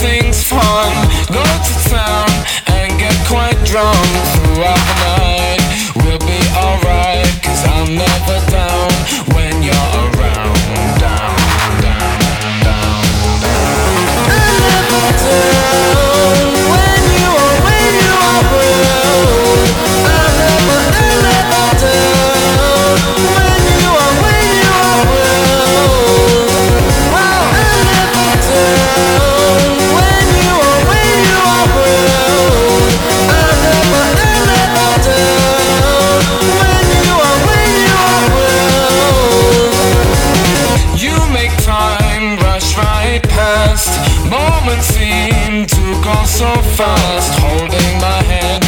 everything's fun. Go to town and get quite drunk throughout the night. We'll be alright, cause I'm never down when you're around. Down, down, down, down. I'm never down when you are around. I'm never down when you are around. Wow, I'm never down when you are around. I'm never down when you are around. You make time rush right past. Moments seem to go so fast. Holding my hand